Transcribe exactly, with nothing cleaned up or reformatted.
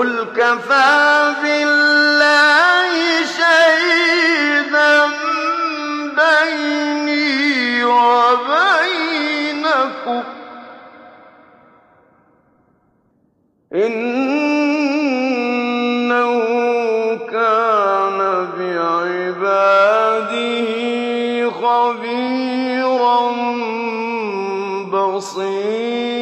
قُلْ كَفَىٰ بِاللَّهِ شَهِيدًا بَيْنِي وَبَيْنَكُمْ ۚ إِنَّهُ كَانَ بِعِبَادِهِ خَبِيرًا بَصِيرًا